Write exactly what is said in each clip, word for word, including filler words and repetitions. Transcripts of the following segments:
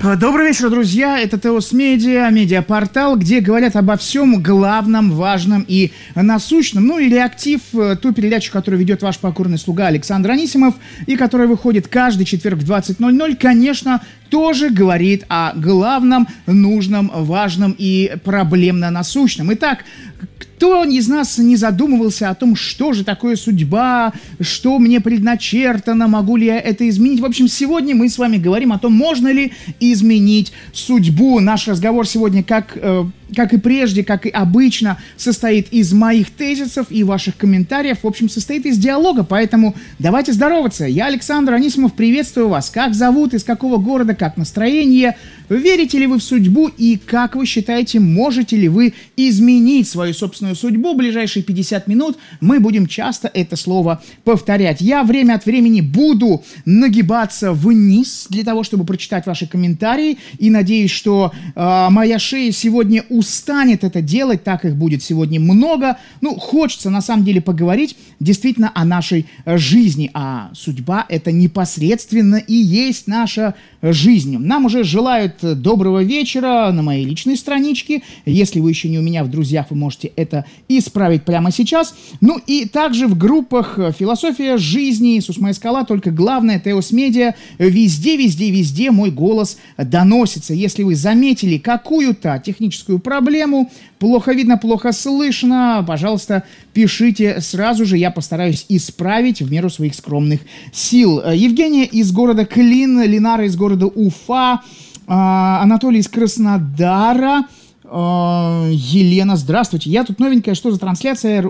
Добрый вечер, друзья. Это Теос Медиа, медиапортал, где говорят обо всем главном, важном и насущном. Ну или актив, ту передачу, которую ведет ваш покорный слуга Александр Анисимов, и которая выходит каждый четверг в двадцать ноль ноль, конечно, тоже говорит о главном, нужном, важном и проблемно насущном. Итак, кто из нас не задумывался о том, что же такое судьба, что мне предначертано, могу ли я это изменить? В общем, сегодня мы с вами говорим о том, можно ли изменить судьбу. Наш разговор сегодня, как, э, как и прежде, как и обычно, состоит из моих тезисов и ваших комментариев. В общем, состоит из диалога, поэтому давайте здороваться. Я Александр Анисимов, приветствую вас. Как зовут, из какого города, как настроение? Верите ли вы в судьбу и как вы считаете, можете ли вы изменить свою собственную судьбу? В ближайшие пятьдесят минут мы будем часто это слово повторять. Я время от времени буду нагибаться вниз для того, чтобы прочитать ваши комментарии, и надеюсь, что э, моя шея сегодня устанет это делать, так их будет сегодня много. Ну, хочется на самом деле поговорить действительно о нашей жизни, а судьба это непосредственно и есть наша жизнь. Нам уже желают доброго вечера на моей личной страничке. Если вы еще не у меня в друзьях, вы можете это исправить прямо сейчас. Ну и также в группах «Философия жизни», «Иисус моя скала», только главное, Теос Медиа, везде, везде, везде мой голос доносится. Если вы заметили какую-то техническую проблему, плохо видно, плохо слышно, пожалуйста, пишите сразу же, я постараюсь исправить в меру своих скромных сил. Евгения из города Клин, Ленара из города Уфа, Анатолий из Краснодара, Елена, здравствуйте. Я тут новенькая, что за трансляция?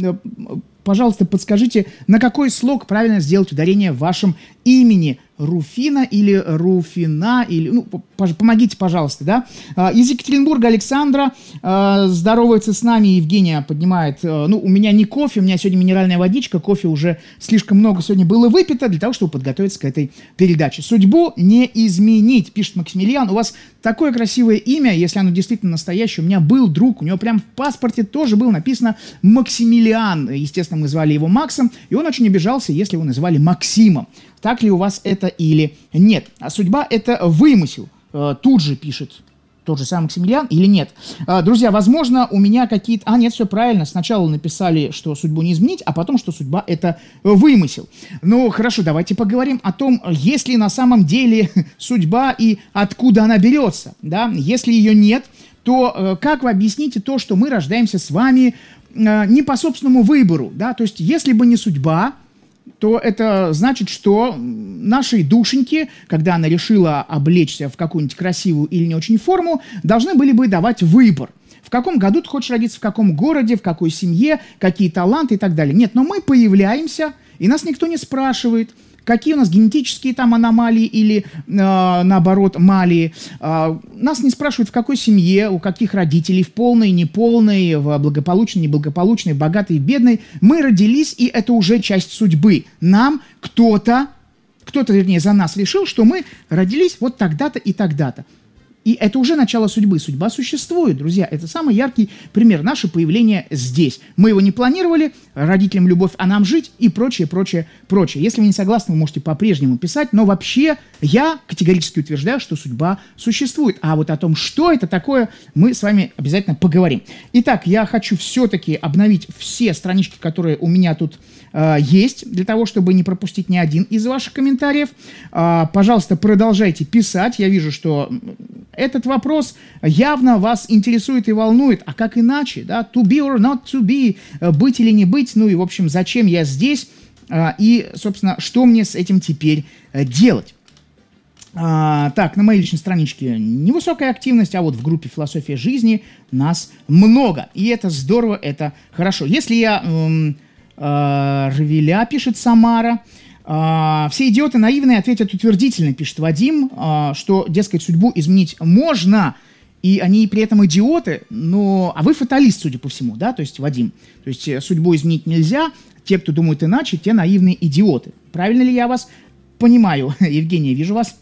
Пожалуйста, подскажите, на какой слог правильно сделать ударение в вашем имени? Руфина или Руфина, или, ну, помогите, пожалуйста, да. Из Екатеринбурга Александра здоровается с нами, Евгения поднимает, ну, у меня не кофе, у меня сегодня минеральная водичка, кофе уже слишком много сегодня было выпито для того, чтобы подготовиться к этой передаче. Судьбу не изменить, пишет Максимилиан. У вас такое красивое имя, если оно действительно настоящее. У меня был друг, у него прям в паспорте тоже было написано Максимилиан. Естественно, мы звали его Максом, и он очень обижался, если его называли Максимом. Так ли у вас это или нет? А судьба – это вымысел. Тут же пишет тот же самый Максимилиан или нет? Друзья, возможно, у меня какие-то... А, нет, все правильно. Сначала написали, что судьбу не изменить, а потом, что судьба – это вымысел. Ну, хорошо, давайте поговорим о том, есть ли на самом деле судьба и откуда она берется. Да? Если ее нет, то как вы объясните то, что мы рождаемся с вами не по собственному выбору? Да? То есть, если бы не судьба, то это значит, что нашей душеньке, когда она решила облечься в какую-нибудь красивую или не очень форму, должны были бы давать выбор. В каком году ты хочешь родиться, в каком городе, в какой семье, какие таланты и так далее. Нет, но мы появляемся, и нас никто не спрашивает, какие у нас генетические там аномалии или, э, наоборот, малии. Э, нас не спрашивают, в какой семье, у каких родителей, в полной, неполной, в благополучной, неблагополучной, богатой, бедной. Мы родились, и это уже часть судьбы. Нам кто-то, кто-то, вернее, за нас решил, что мы родились вот тогда-то и тогда-то. И это уже начало судьбы. Судьба существует, друзья. Это самый яркий пример. Наше появление здесь. Мы его не планировали, родителям любовь, а нам жить и прочее, прочее, прочее. Если вы не согласны, вы можете по-прежнему писать, но вообще я категорически утверждаю, что судьба существует. А вот о том, что это такое, мы с вами обязательно поговорим. Итак, я хочу все-таки обновить все странички, которые у меня тут э, есть, для того, чтобы не пропустить ни один из ваших комментариев. Э, пожалуйста, продолжайте писать. Я вижу, что... Этот вопрос явно вас интересует и волнует. А как иначе? Да? To be or not to be. Быть или не быть. Ну и, в общем, зачем я здесь? И, собственно, что мне с этим теперь делать? А, так, на моей личной страничке невысокая активность, а вот в группе «Философия жизни» нас много. И это здорово, это хорошо. Если я... Эм, э, Равиля, пишет Самара... Uh, все идиоты наивные ответят утвердительно, пишет Вадим, uh, что, дескать, судьбу изменить можно, и они при этом идиоты, но... А вы фаталист, судя по всему, да, то есть, Вадим. То есть, судьбу изменить нельзя, те, кто думают иначе, те наивные идиоты. Правильно ли я вас понимаю? Евгения, вижу вас.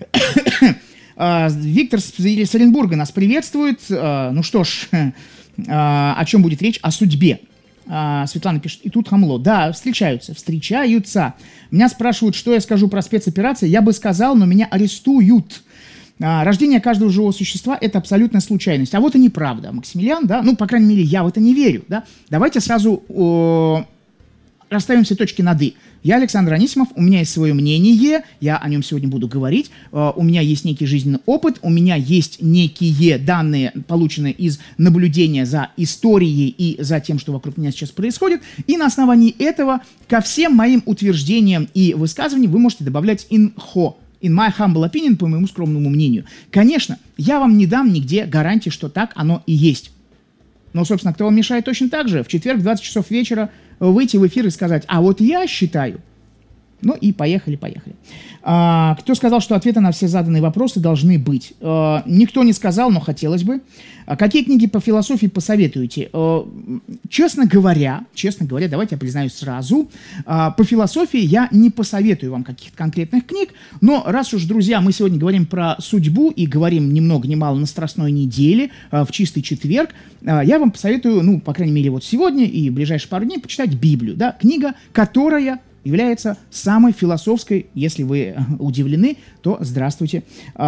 uh, Виктор из Оренбурга нас приветствует. Uh, ну что ж, uh, о чем будет речь? О судьбе. А, Светлана пишет, и тут хамло. Да, встречаются, встречаются. Меня спрашивают, что я скажу про спецоперации. Я бы сказал, но меня арестуют. а, рождение каждого живого существа – это абсолютная случайность. А вот и неправда, Максимилиан, да, ну, по крайней мере, я в это не верю, да. Давайте сразу о, расставим все точки над «и». Я Александр Анисимов, у меня есть свое мнение, я о нем сегодня буду говорить, uh, у меня есть некий жизненный опыт, у меня есть некие данные, полученные из наблюдения за историей и за тем, что вокруг меня сейчас происходит, и на основании этого ко всем моим утверждениям и высказываниям вы можете добавлять «инхо». In my humble opinion, по моему скромному мнению. Конечно, я вам не дам нигде гарантии, что так оно и есть. Но, собственно, кто вам мешает точно так же, в четверг в двадцать часов вечера выйти в эфир и сказать, а вот я считаю. Ну и поехали, поехали. А, кто сказал, что ответы на все заданные вопросы должны быть? А, никто не сказал, но хотелось бы. А какие книги по философии посоветуете? А, честно говоря, честно говоря, давайте я признаюсь сразу, а, по философии я не посоветую вам каких-то конкретных книг, но раз уж, друзья, мы сегодня говорим про судьбу и говорим ни много ни мало на Страстной неделе, а, в чистый четверг, а, я вам посоветую, ну, по крайней мере, вот сегодня и в ближайшие пару дней почитать Библию, да, книга, которая является самой философской. Если вы удивлены, то здравствуйте,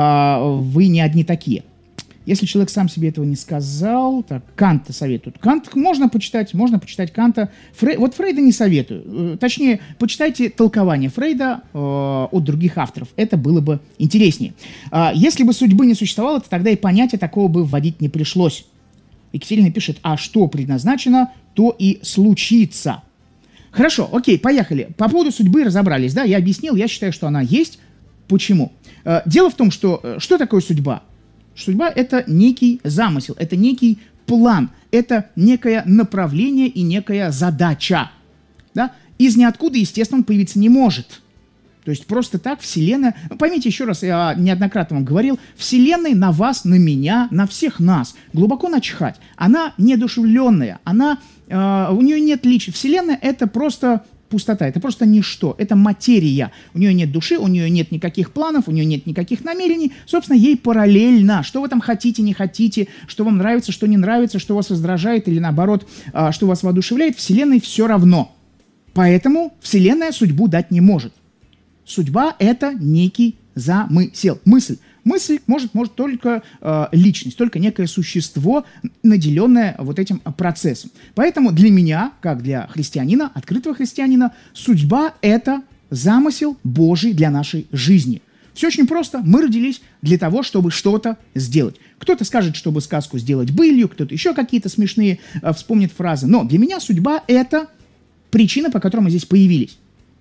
вы не одни такие. Если человек сам себе этого не сказал, так, Канта советуют. Кант можно почитать, можно почитать Канта. Фрей, вот Фрейда не советую. Точнее, почитайте толкование Фрейда э, от других авторов. Это было бы интереснее. А, если бы судьбы не существовало, то тогда и понятия такого бы вводить не пришлось. Екатерина пишет, а что предназначено, то и случится. Хорошо, окей, поехали. По поводу судьбы разобрались, да, я объяснил, я считаю, что она есть. Почему? Э, дело в том, что э, что такое судьба? Судьба – это некий замысел, это некий план, это некое направление и некая задача. Да? Из ниоткуда, естественно, он появиться не может. То есть просто так Вселенная... Поймите еще раз, я неоднократно вам говорил, Вселенной на вас, на меня, на всех нас глубоко начхать. Она неодушевленная, она, э, у нее нет личности. Вселенная – это просто пустота, это просто ничто, это материя. У нее нет души, у нее нет никаких планов, у нее нет никаких намерений. Собственно, ей параллельно. Что вы там хотите, не хотите, что вам нравится, что не нравится, что вас раздражает или наоборот, э, что вас воодушевляет, Вселенной все равно. Поэтому Вселенная судьбу дать не может. Судьба – это некий замысел, мысль. Мысль может, может только э, личность, только некое существо, наделенное вот этим процессом. Поэтому для меня, как для христианина, открытого христианина, судьба – это замысел Божий для нашей жизни. Все очень просто. Мы родились для того, чтобы что-то сделать. Кто-то скажет, чтобы сказку сделать былью, кто-то еще какие-то смешные э, вспомнит фразы. Но для меня судьба – это причина, по которой мы здесь появились.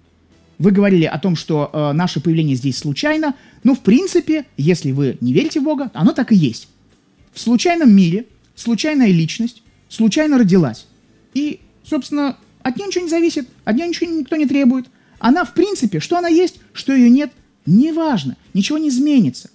Вы говорили о том, что э, наше появление здесь случайно. Но, в принципе, если вы не верите в Бога, оно так и есть. В случайном мире случайная личность случайно родилась. И, собственно, от нее ничего не зависит, от нее ничего никто не требует. Она, в принципе, что она есть, что ее нет, неважно, ничего не изменится.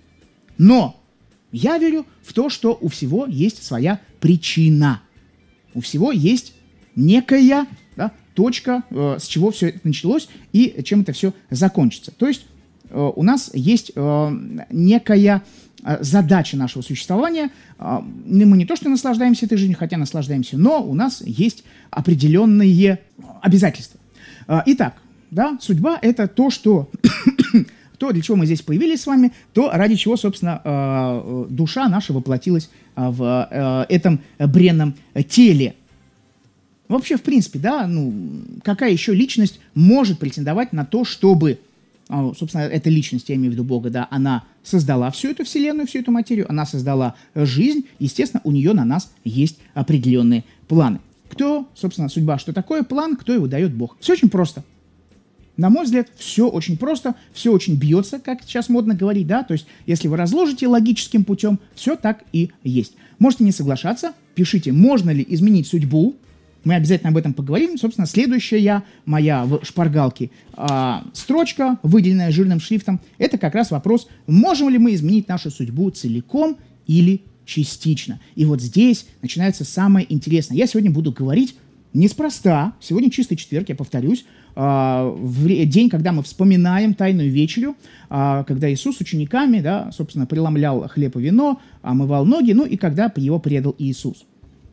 Но я верю в то, что у всего есть своя причина. У всего есть некая... Да, точка, э, с чего все это началось и чем это все закончится. То есть э, у нас есть э, некая э, задача нашего существования. Э, мы не то что наслаждаемся этой жизнью, хотя наслаждаемся, но у нас есть определенные обязательства. Э, итак, да, судьба – это то, что... то, для чего мы здесь появились с вами, то, ради чего, собственно, э, душа наша воплотилась в э, этом бренном теле. Вообще, в принципе, да, ну, какая еще личность может претендовать на то, чтобы, собственно, эта личность, я имею в виду Бога, да, она создала всю эту вселенную, всю эту материю, она создала жизнь, естественно, у нее на нас есть определенные планы. Кто, собственно, судьба, что такое план, кто его дает Бог? Все очень просто. На мой взгляд, все очень просто, все очень бьется, как сейчас модно говорить, да, то есть, если вы разложите логическим путем, все так и есть. Можете не соглашаться, пишите, можно ли изменить судьбу. Мы обязательно об этом поговорим. Собственно, следующая моя в шпаргалке а, строчка, выделенная жирным шрифтом, это как раз вопрос, можем ли мы изменить нашу судьбу целиком или частично. И вот здесь начинается самое интересное. Я сегодня буду говорить неспроста. Сегодня чистый четверг, я повторюсь, а, в день, когда мы вспоминаем Тайную вечерю, а, когда Иисус с учениками, да, собственно, преломлял хлеб и вино, омывал ноги, ну и когда его предал Иисус.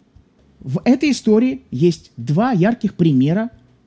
В этой истории есть два ярких примера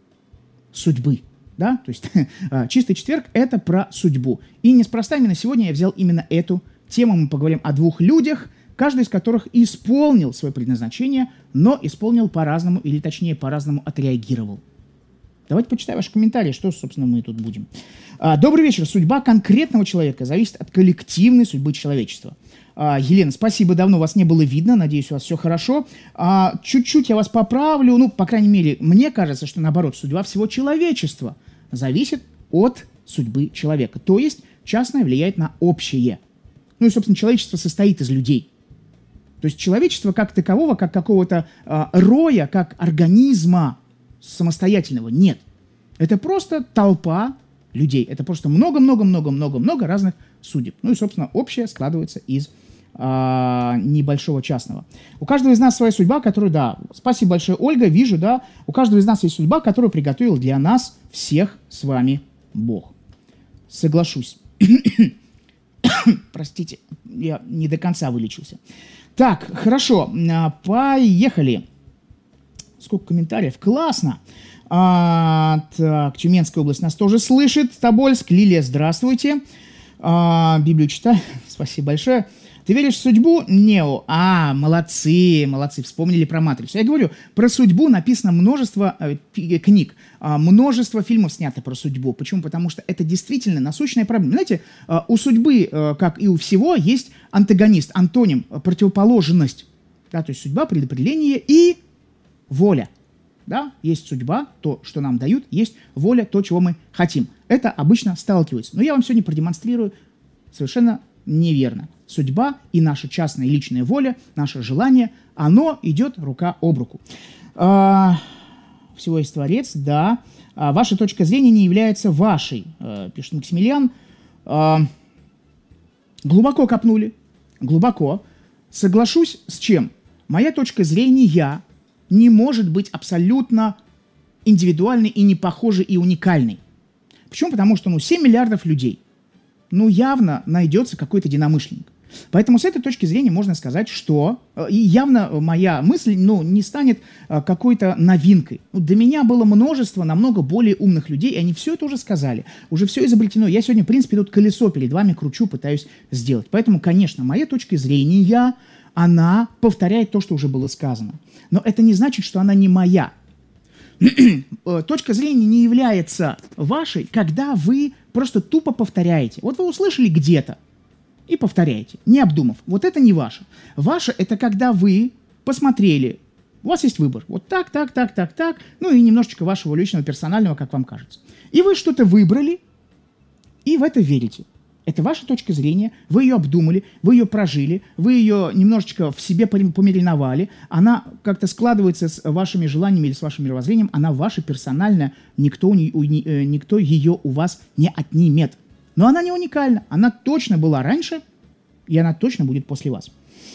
судьбы. Да? То есть чистый четверг – это про судьбу. И неспроста именно сегодня я взял именно эту Тема мы поговорим о двух людях, каждый из которых исполнил свое предназначение, но исполнил по-разному, или точнее по-разному отреагировал. Давайте почитаем ваши комментарии, что, собственно, мы тут будем. А, добрый вечер. Судьба конкретного человека зависит от коллективной судьбы человечества. А, Елена, спасибо, давно вас не было видно, надеюсь, у вас все хорошо. А, чуть-чуть я вас поправлю, ну, по крайней мере, мне кажется, что, наоборот, судьба всего человечества зависит от судьбы человека. То есть, частное влияет на общее. Ну и, собственно, человечество состоит из людей. То есть, человечество как такового, как какого-то а, роя, как организма самостоятельного нет. Это просто толпа людей. Это просто много-много-много-много-много разных судеб. Ну и, собственно, общее складывается из а, небольшого частного. У каждого из нас своя судьба, которую, да, спасибо большое, Ольга, вижу, да, у каждого из нас есть судьба, которую приготовил для нас всех с вами Бог. Соглашусь. Простите, я не до конца вылечился. Так, хорошо, поехали. Сколько комментариев? Классно. А, так, Тюменская область нас тоже слышит. Тобольск. Лилия, здравствуйте. А, Библию читаю. Спасибо большое. Ты веришь в судьбу? Нео. А, молодцы, молодцы. Вспомнили про «Матрицу». Я говорю, про судьбу написано множество э, книг. Э, множество фильмов снято про судьбу. Почему? Потому что это действительно насущная проблема. Знаете, э, у судьбы, э, как и у всего, есть антагонист, антоним, противоположность. Да, то есть судьба, предопределение и воля. Да? Есть судьба, то, что нам дают, есть воля, то, чего мы хотим. Это обычно сталкивается. Но я вам сегодня продемонстрирую совершенно неверно. Судьба и наша частная личная воля, наше желание, оно идет рука об руку. А, всего есть Творец, да. А, ваша точка зрения не является вашей, а, пишет Максимилиан. А, глубоко копнули, глубоко. Соглашусь с чем? Моя точка зрения не может быть абсолютно индивидуальной и не похожей и уникальной. Почему? Потому что ну, семь миллиардов людей. Ну, явно найдется какой-то единомышленник. Поэтому с этой точки зрения можно сказать, что и явно моя мысль ну, не станет какой-то новинкой. Ну, до меня было множество намного более умных людей, и они все это уже сказали. Уже все изобретено. Я сегодня, в принципе, тут колесо перед вами кручу, пытаюсь сделать. Поэтому, конечно, моя точка зрения, она повторяет то, что уже было сказано. Но это не значит, что она не моя. Точка зрения не является вашей, когда вы просто тупо повторяете. Вот вы услышали где-то и повторяете, не обдумав. Вот это не ваше. Ваше – это когда вы посмотрели, у вас есть выбор. Вот так, так, так, так, так, ну и немножечко вашего личного, персонального, как вам кажется. И вы что-то выбрали, и в это верите. Это ваша точка зрения, вы ее обдумали, вы ее прожили, вы ее немножечко в себе помариновали, она как-то складывается с вашими желаниями или с вашим мировоззрением, она ваша персональная, никто, никто ее у вас не отнимет. Но она не уникальна, она точно была раньше, и она точно будет после вас.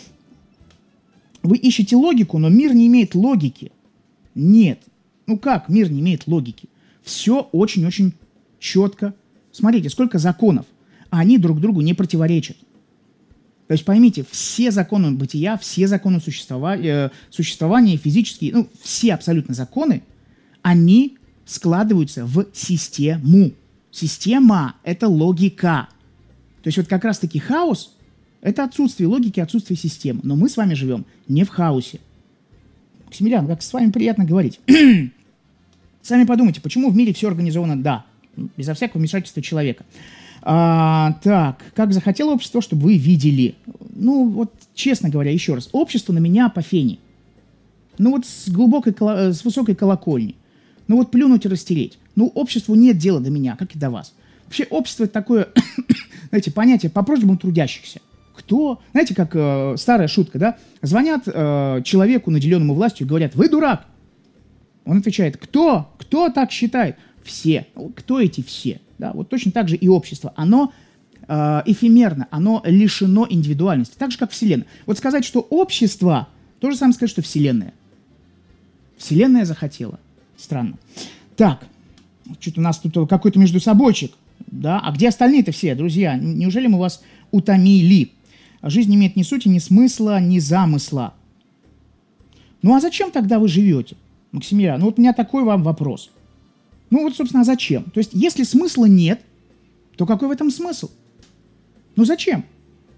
Вы ищете логику, но мир не имеет логики. Нет. Ну как мир не имеет логики? Все очень-очень четко. Смотрите, сколько законов. А они друг другу не противоречат. То есть поймите, все законы бытия, все законы существования, существования физические, ну, все абсолютно законы, они складываются в систему. Система – это логика. То есть вот как раз-таки хаос – это отсутствие логики, отсутствие системы. Но мы с вами живем не в хаосе. Максимилиан, как с вами приятно говорить. Сами подумайте, почему в мире все организовано, да, безо всякого вмешательства человека. А, так, как захотело общество, чтобы вы видели. Ну, вот, честно говоря, еще раз, общество на меня по фене. Ну, вот с глубокой, с высокой колокольни. Ну, вот плюнуть и растереть. Ну, обществу нет дела до меня, как и до вас. Вообще, общество – это такое, знаете, понятие по просьбам трудящихся. Кто? Знаете, как э, старая шутка, да? Звонят э, человеку, наделенному властью, и говорят: «Вы дурак». Он отвечает: «Кто? Кто так считает?» Все. Кто эти все? Да, вот точно так же и общество. Оно э, эфемерно, оно лишено индивидуальности. Так же, как Вселенная. Вот сказать, что общество, то же самое сказать, что Вселенная. Вселенная захотела. Странно. Так, что-то у нас тут какой-то междусобойчик. Да? А где остальные-то все, друзья? Неужели мы вас утомили? Жизнь не имеет ни сути, ни смысла, ни замысла. Ну а зачем тогда вы живете, Максимилиан? Ну вот у меня такой вам вопрос. Ну вот, собственно, а зачем? То есть, если смысла нет, то какой в этом смысл? Ну зачем?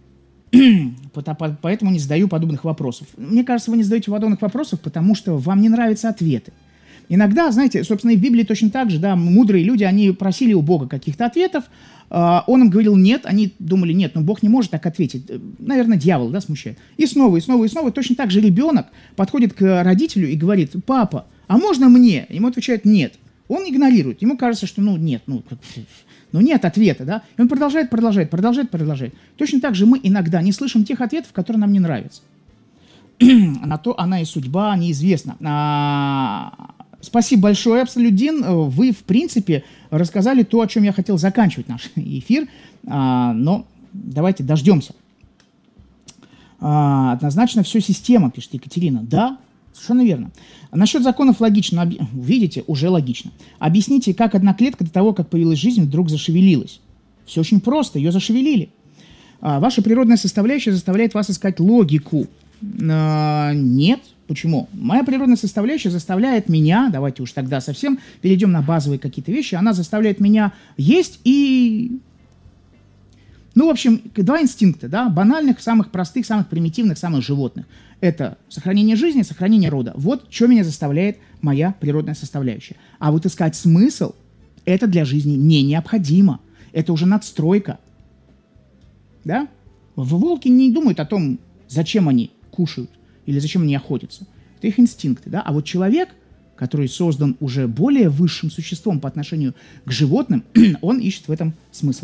Поэтому не задаю подобных вопросов. Мне кажется, вы не задаете подобных вопросов, потому что вам не нравятся ответы. Иногда, знаете, собственно, и в Библии точно так же, да, мудрые люди, они просили у Бога каких-то ответов, он им говорил нет, они думали, нет, ну Бог не может так ответить. Наверное, дьявол, да, смущает. И снова, и снова, и снова. Точно так же ребенок подходит к родителю и говорит, папа, а можно мне? Ему отвечают нет. Он игнорирует. Ему кажется, что ну нет, ну, ну нет ответа, да. И он продолжает, продолжает, продолжает, продолжает. Точно так же мы иногда не слышим тех ответов, которые нам не нравятся. На то она и судьба неизвестна. А... Спасибо большое, Абсолютдин. Вы, в принципе, рассказали то, о чем я хотел заканчивать наш эфир, а, но давайте дождемся. А, однозначно все система, пишет Екатерина. Да, совершенно верно. Насчет законов логично. Видите, уже логично. Объясните, как одна клетка до того, как появилась жизнь, вдруг зашевелилась. Все очень просто, ее зашевелили. А, ваша природная составляющая заставляет вас искать логику. А, нет. Почему? Моя природная составляющая заставляет меня, давайте уж тогда совсем перейдем на базовые какие-то вещи, она заставляет меня есть и... Ну, в общем, два инстинкта, да, банальных, самых простых, самых примитивных, самых животных. Это сохранение жизни, сохранение рода. Вот что меня заставляет моя природная составляющая. А вот искать смысл, это для жизни не необходимо. Это уже надстройка. Да? Волки не думают о том, зачем они кушают. Или зачем они охотятся. Это их инстинкты, да? А вот человек, который создан уже более высшим существом по отношению к животным, он ищет в этом смысл.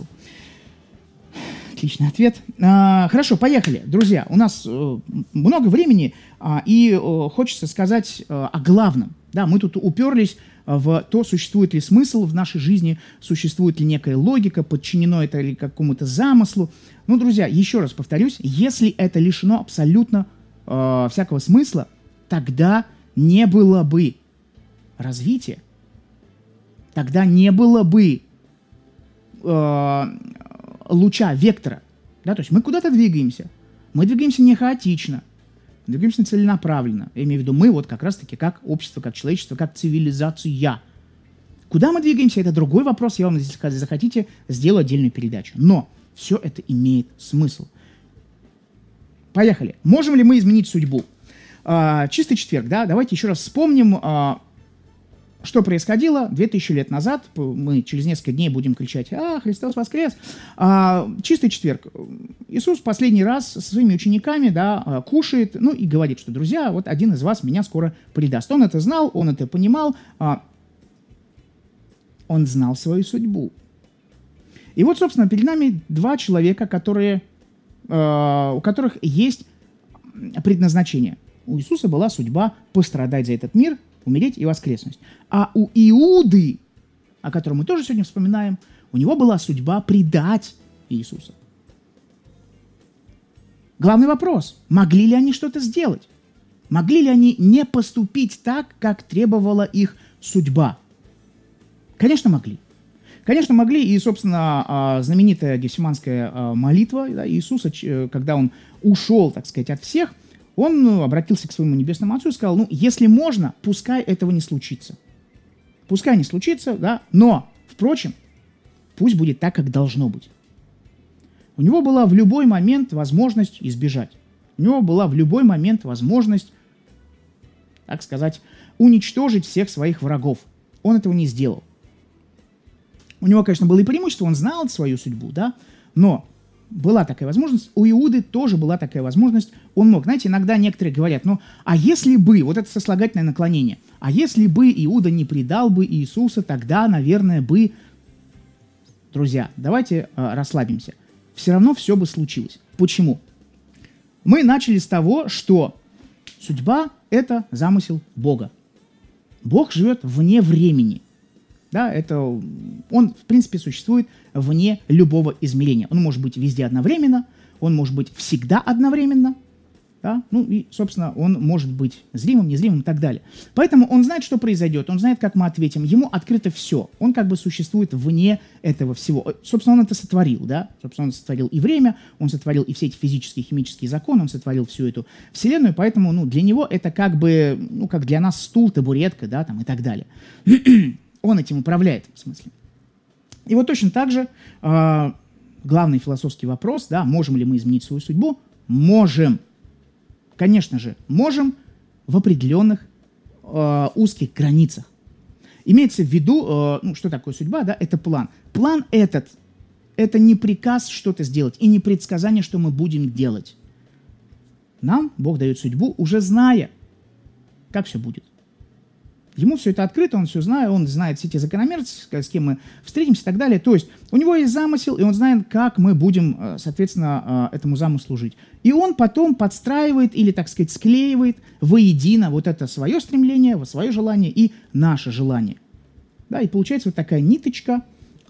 Отличный ответ. А, хорошо, поехали. Друзья, у нас э, много времени, а, и э, хочется сказать э, о главном. Да, мы тут уперлись в то, существует ли смысл в нашей жизни, существует ли некая логика, подчинено это ли какому-то замыслу. Ну, друзья, еще раз повторюсь, если это лишено абсолютно всякого смысла, тогда не было бы развития, тогда не было бы э, луча, вектора. Да? То есть мы куда-то двигаемся, мы двигаемся не хаотично, мы двигаемся целенаправленно. Я имею в виду мы, вот как раз-таки как общество, как человечество, как цивилизация. Куда мы двигаемся, это другой вопрос, я вам, если захотите, сделаю отдельную передачу. Но все это имеет смысл. Поехали. Можем ли мы изменить судьбу? А, чистый четверг, да? Давайте еще раз вспомним, а, что происходило две тысячи лет назад. Мы через несколько дней будем кричать «А, Христос воскрес!». А, чистый четверг. Иисус последний раз со своими учениками, да, кушает, ну и говорит, что, друзья, вот один из вас меня скоро предаст. Он это знал, он это понимал, а, он знал свою судьбу. И вот, собственно, перед нами два человека, которые... у которых есть предназначение. У Иисуса была судьба пострадать за этот мир, умереть и воскреснуть. А у Иуды, о котором мы тоже сегодня вспоминаем, у него была судьба предать Иисуса. Главный вопрос, могли ли они что-то сделать? Могли ли они не поступить так, как требовала их судьба? Конечно, могли. Конечно, могли, и, собственно, знаменитая гефсиманская молитва да, Иисуса, когда он ушел, так сказать, от всех, он ну, обратился к своему небесному Отцу и сказал, ну, если можно, пускай этого не случится. Пускай не случится, да, но, впрочем, пусть будет так, как должно быть. У него была в любой момент возможность избежать. У него была в любой момент возможность, так сказать, уничтожить всех своих врагов. Он этого не сделал. У него, конечно, было и преимущество, он знал свою судьбу, да, но была такая возможность, у Иуды тоже была такая возможность, он мог. Знаете, иногда некоторые говорят, ну, а если бы, вот это сослагательное наклонение, а если бы Иуда не предал бы Иисуса, тогда, наверное, бы... Друзья, давайте э, расслабимся. Все равно все бы случилось. Почему? Мы начали с того, что судьба – это замысел Бога. Бог живет вне времени. Да, это, он, в принципе, существует вне любого измерения. Он может быть везде одновременно, он может быть всегда одновременно, да? Ну и, собственно, он может быть зримым, незримым и так далее. Поэтому он знает, что произойдет, он знает, как мы ответим, ему открыто все. Он как бы существует вне этого всего. Собственно, он это сотворил, да? Собственно, он сотворил и время, он сотворил и все эти физические, химические законы, он сотворил всю эту вселенную, поэтому, ну, для него это как бы, ну, как для нас стул, табуретка, да, там и так далее. Он этим управляет, в смысле. И вот точно так же э, главный философский вопрос, да, можем ли мы изменить свою судьбу? Можем. Конечно же, можем в определенных э, узких границах. Имеется в виду, э, ну, что такое судьба, да, это план. План этот, это не приказ что-то сделать и не предсказание, что мы будем делать. Нам Бог дает судьбу, уже зная, как все будет. Ему все это открыто, он все знает, он знает все эти закономерности, с кем мы встретимся и так далее. То есть у него есть замысел, и он знает, как мы будем, соответственно, этому замыслу жить. И он потом подстраивает или, так сказать, склеивает воедино вот это свое стремление, свое желание и наше желание. Да, и получается вот такая ниточка,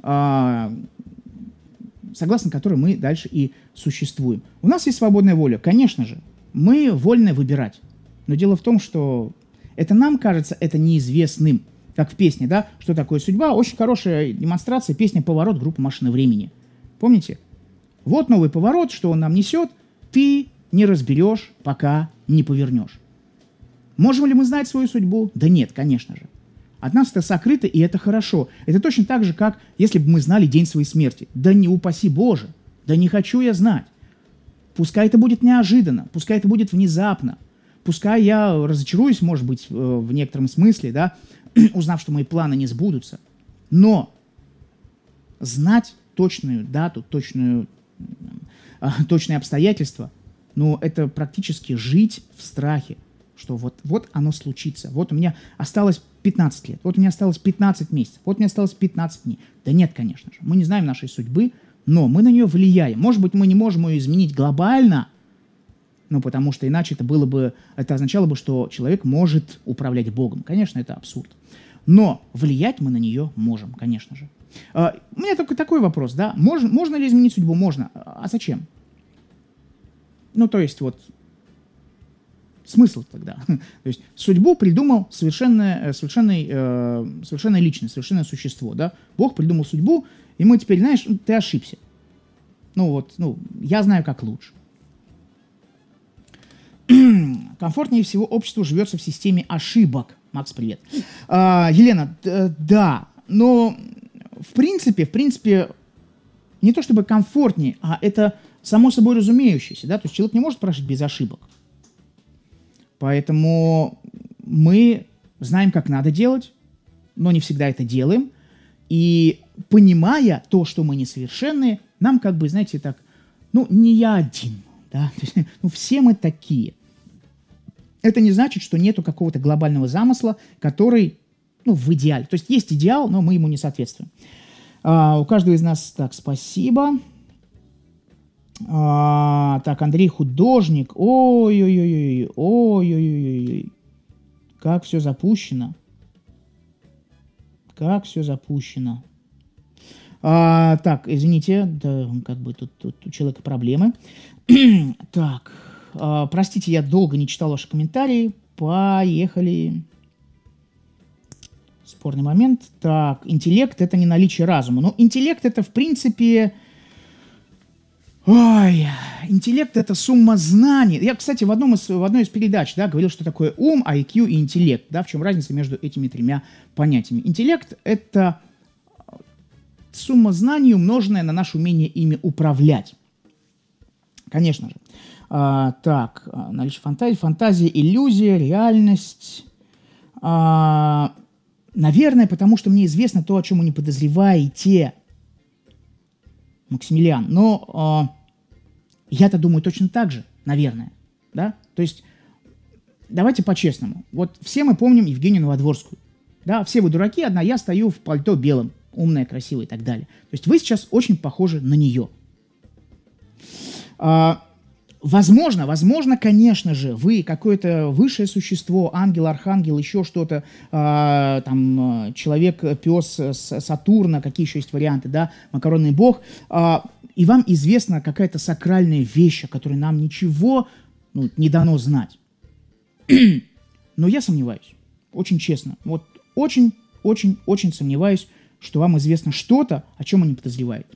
согласно которой мы дальше и существуем. У нас есть свободная воля, конечно же, мы вольны выбирать. Но дело в том, что это нам кажется это неизвестным, как в песне, да, что такое судьба. Очень хорошая демонстрация, песня «Поворот» группы «Машина времени». Помните? Вот новый поворот, что он нам несет, ты не разберешь, пока не повернешь. Можем ли мы знать свою судьбу? Да нет, конечно же. От нас это сокрыто, и это хорошо. Это точно так же, как если бы мы знали день своей смерти. Да не упаси Боже, да не хочу я знать. Пускай это будет неожиданно, пускай это будет внезапно. Пускай я разочаруюсь, может быть, в некотором смысле, да, узнав, что мои планы не сбудутся. Но знать точную дату, точную, точные обстоятельства, ну, это практически жить в страхе, что вот, вот оно случится. Вот у меня осталось пятнадцать лет, вот у меня осталось пятнадцать месяцев, вот у меня осталось пятнадцать дней. Да нет, конечно же. Мы не знаем нашей судьбы, но мы на нее влияем. Может быть, мы не можем ее изменить глобально, ну, потому что иначе это было бы, это означало бы, что человек может управлять Богом. Конечно, это абсурд. Но влиять мы на нее можем, конечно же. Uh, у меня только такой вопрос, да, можно, можно ли изменить судьбу? Можно. А зачем? Ну, то есть, вот, смысл тогда. То есть, судьбу придумал совершенное, совершенное, э, совершенная личность, совершенное существо, да. Бог придумал судьбу, и мы теперь, знаешь, ты ошибся. Ну, вот, ну, я знаю, как лучше. Комфортнее всего обществу живется в системе ошибок. Макс, привет. А, Елена, да, но в принципе, в принципе, не то чтобы комфортнее, а это само собой разумеющееся, да, то есть человек не может прожить без ошибок. Поэтому мы знаем, как надо делать, но не всегда это делаем. И понимая то, что мы несовершенные, нам как бы, знаете, так, ну, не я один, да, то есть, ну, все мы такие. Это не значит, что нету какого-то глобального замысла, который, ну, в идеале. То есть есть идеал, но мы ему не соответствуем. А, у каждого из нас, так, спасибо. А, так, Андрей художник. Ой-ой-ой-ой, ой-ой-ой-ой. Как все запущено. Как все запущено. А, так, извините, да, как бы тут, тут у человека проблемы. Так, а, простите, я долго не читал ваши комментарии. Поехали. Спорный момент. Так, интеллект – это не наличие разума. Ну, интеллект – это, в принципе... Ой, интеллект – это сумма знаний. Я, кстати, в, одном из, в одной из передач, да, говорил, что такое ум, ай кью и интеллект. Да, в чем разница между этими тремя понятиями. Интеллект – это сумма знаний, умноженная на наше умение ими управлять. Конечно же. А, так, наличие фантазии. Фантазия, иллюзия, реальность. А, наверное, потому что мне известно то, о чем вы не подозреваете, Максимилиан. Но а, я-то думаю точно так же, наверное. Да? То есть, давайте по-честному. Вот все мы помним Евгению Новодворскую. Да? Все вы дураки, одна я стою в пальто белом. Умная, красивая и так далее. То есть вы сейчас очень похожи на нее. А, возможно, возможно, конечно же, вы какое-то высшее существо, ангел, архангел, еще что-то, а, там, человек, пес Сатурна, какие еще есть варианты, да, макаронный бог, а, и вам известна какая-то сакральная вещь, о которой нам ничего, ну, не дано знать. Но я сомневаюсь, очень честно, вот очень, очень, очень сомневаюсь, что вам известно что-то, о чем вы не подозреваете.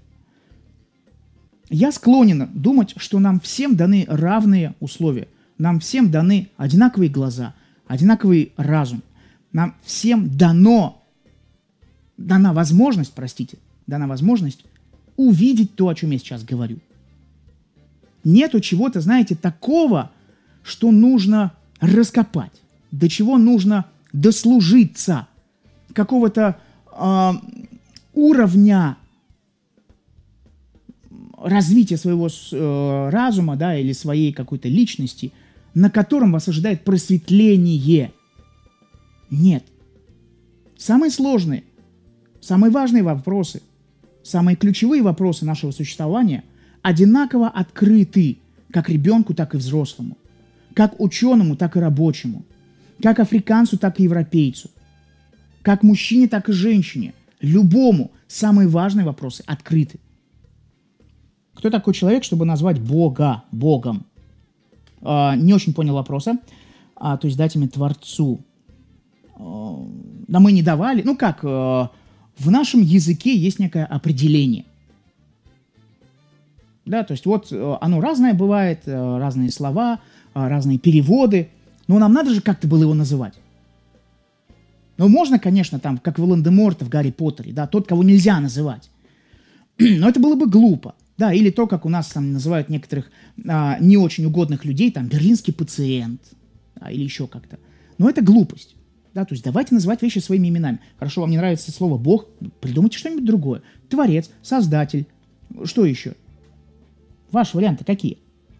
Я склонен думать, что нам всем даны равные условия. Нам всем даны одинаковые глаза, одинаковый разум. Нам всем дано, дана возможность, простите, дана возможность увидеть то, о чем я сейчас говорю. Нету чего-то, знаете, такого, что нужно раскопать, до чего нужно дослужиться, какого-то э, уровня развития своего э, разума, да, или своей какой-то личности, на котором вас ожидает просветление. Нет. Самые сложные, самые важные вопросы, самые ключевые вопросы нашего существования одинаково открыты как ребенку, так и взрослому, как ученому, так и рабочему, как африканцу, так и европейцу, как мужчине, так и женщине. Любому самые важные вопросы открыты. Кто такой человек, чтобы назвать Бога Богом? А, не очень понял вопроса. А, то есть дать имя Творцу. А, да мы не давали. Ну как, а, в нашем языке есть некое определение. Да, то есть вот оно разное бывает, разные слова, разные переводы. Но нам надо же как-то было его называть. Ну, можно, конечно, там, как Волан-де-Морта в Гарри Поттере, да, тот, кого нельзя называть. Но это было бы глупо. Да, или то, как у нас там называют некоторых а, не очень угодных людей, там, берлинский пациент, да, или еще как-то. Но это глупость. Да, то есть давайте называть вещи своими именами. Хорошо, вам не нравится слово «Бог», придумайте что-нибудь другое. Творец, Создатель, что еще? Ваши варианты какие?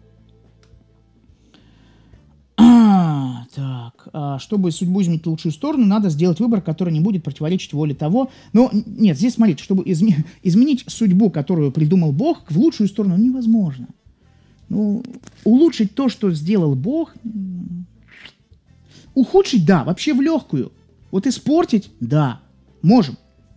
А, так, а, чтобы судьбу изменить в лучшую сторону, надо сделать выбор, который не будет противоречить воле того. Но нет, здесь смотрите, чтобы изме- изменить судьбу, которую придумал Бог, в лучшую сторону невозможно. Ну, улучшить то, что сделал Бог, ухудшить, да, вообще в легкую. Вот испортить, да, можем.